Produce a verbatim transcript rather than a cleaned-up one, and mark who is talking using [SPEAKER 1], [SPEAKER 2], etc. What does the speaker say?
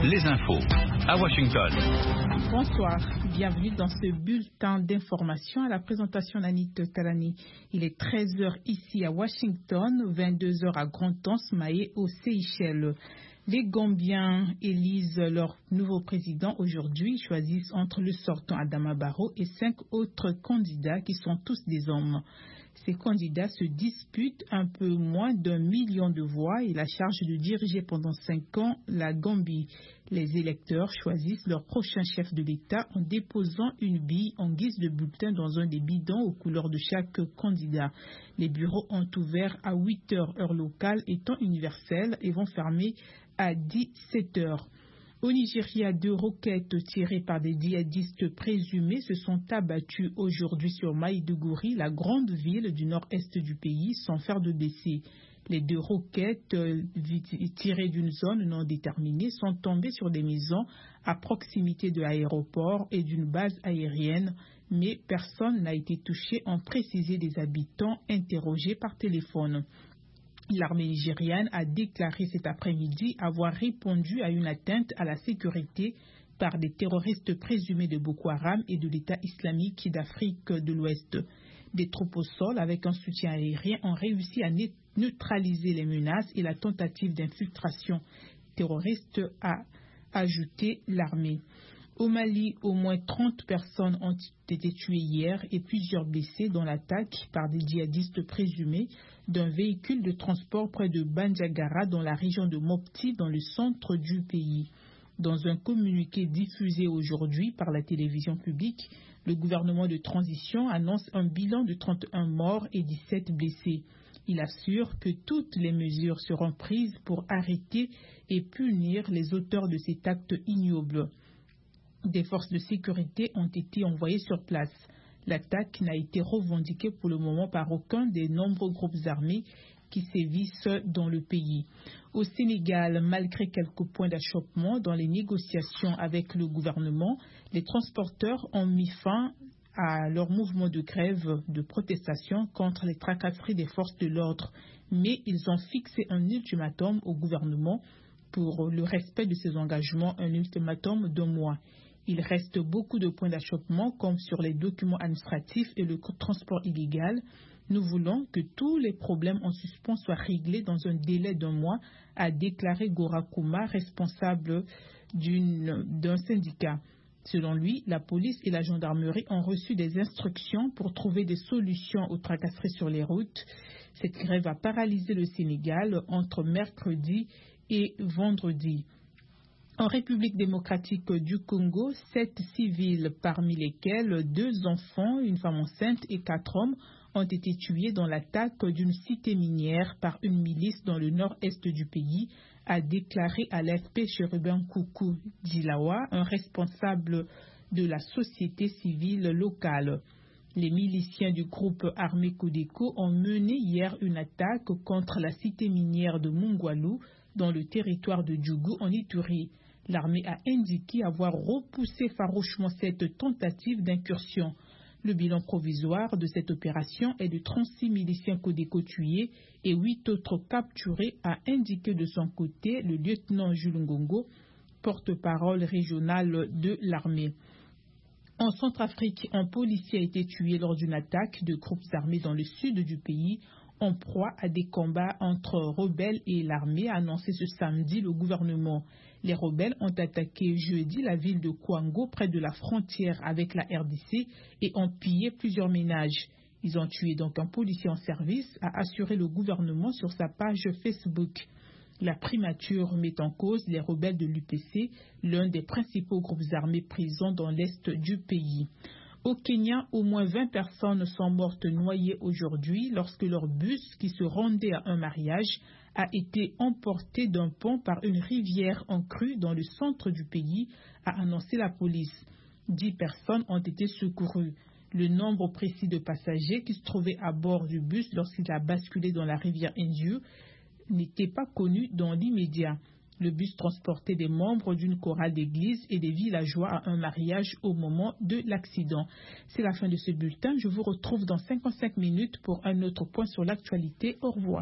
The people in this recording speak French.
[SPEAKER 1] les infos à Washington.
[SPEAKER 2] Bonsoir, bienvenue dans ce bulletin d'information à la présentation d'Anit Talani. Il est treize heures ici à Washington, vingt-deux heures à Grand-Anse, Mahé aux Seychelles. Les Gambiens élisent leur nouveau président aujourd'hui, choisissent entre le sortant Adama Barrow et cinq autres candidats qui sont tous des hommes. Ces candidats se disputent un peu moins d'un million de voix et la charge de diriger pendant cinq ans la Gambie. Les électeurs choisissent leur prochain chef de l'État en déposant une bille en guise de bulletin dans un des bidons aux couleurs de chaque candidat. Les bureaux ont ouvert à huit heures heure locale et temps universel et vont fermer à dix-sept heures. Au Nigeria, deux roquettes tirées par des djihadistes présumés se sont abattues aujourd'hui sur Maïdougouri, la grande ville du nord-est du pays, sans faire de décès. Les deux roquettes tirées d'une zone non déterminée sont tombées sur des maisons à proximité de l'aéroport et d'une base aérienne, mais personne n'a été touché, ont précisé des habitants interrogés par téléphone. L'armée nigériane a déclaré cet après-midi avoir répondu à une atteinte à la sécurité par des terroristes présumés de Boko Haram et de l'État islamique d'Afrique de l'Ouest. Des troupes au sol avec un soutien aérien ont réussi à neutraliser les menaces et la tentative d'infiltration terroriste, a ajouté l'armée. Au Mali, au moins trente personnes ont été tuées hier et plusieurs blessés dans l'attaque par des djihadistes présumés d'un véhicule de transport près de Bandiagara dans la région de Mopti dans le centre du pays. Dans un communiqué diffusé aujourd'hui par la télévision publique, le gouvernement de transition annonce un bilan de trente et un morts et dix-sept blessés. Il assure que toutes les mesures seront prises pour arrêter et punir les auteurs de cet acte ignoble. Des forces de sécurité ont été envoyées sur place. L'attaque n'a été revendiquée pour le moment par aucun des nombreux groupes armés qui sévissent dans le pays. Au Sénégal, malgré quelques points d'achoppement dans les négociations avec le gouvernement, les transporteurs ont mis fin à leur mouvement de grève de protestation contre les tracasseries des forces de l'ordre. Mais ils ont fixé un ultimatum au gouvernement pour le respect de ses engagements, un ultimatum d'un mois. Il reste beaucoup de points d'achoppement comme sur les documents administratifs et le transport illégal. Nous voulons que tous les problèmes en suspens soient réglés dans un délai d'un mois, a déclaré Gora Kouma, responsable d'un syndicat. Selon lui, la police et la gendarmerie ont reçu des instructions pour trouver des solutions aux tracasseries sur les routes. Cette grève a paralysé le Sénégal entre mercredi et vendredi. En République démocratique du Congo, sept civils, parmi lesquels deux enfants, une femme enceinte et quatre hommes, ont été tués dans l'attaque d'une cité minière par une milice dans le nord-est du pays, a déclaré à l'A F P Chérubin Koukou Dilawa, un responsable de la société civile locale. Les miliciens du groupe armé Codeco ont mené hier une attaque contre la cité minière de Mungwalu dans le territoire de Djougou en Ituri. L'armée a indiqué avoir repoussé farouchement cette tentative d'incursion. Le bilan provisoire de cette opération est de trente-six miliciens Codeco tués et huit autres capturés, a indiqué de son côté le lieutenant Jules Ngongo, porte-parole régional de l'armée. En Centrafrique, un policier a été tué lors d'une attaque de groupes armés dans le sud du pays, en proie à des combats entre rebelles et l'armée, a annoncé ce samedi le gouvernement. Les rebelles ont attaqué jeudi la ville de Kwango, près de la frontière avec la R D C, et ont pillé plusieurs ménages. Ils ont tué donc un policier en service, a assuré le gouvernement sur sa page Facebook. La primature met en cause les rebelles de l'U P C, l'un des principaux groupes armés présents dans l'est du pays. Au Kenya, au moins vingt personnes sont mortes noyées aujourd'hui lorsque leur bus qui se rendait à un mariage a été emporté d'un pont par une rivière en crue dans le centre du pays, a annoncé la police. Dix personnes ont été secourues. Le nombre précis de passagers qui se trouvaient à bord du bus lorsqu'il a basculé dans la rivière Indus n'était pas connu dans l'immédiat. Le bus transportait des membres d'une chorale d'église et des villageois à un mariage au moment de l'accident. C'est la fin de ce bulletin. Je vous retrouve dans cinquante-cinq minutes pour un autre point sur l'actualité. Au revoir.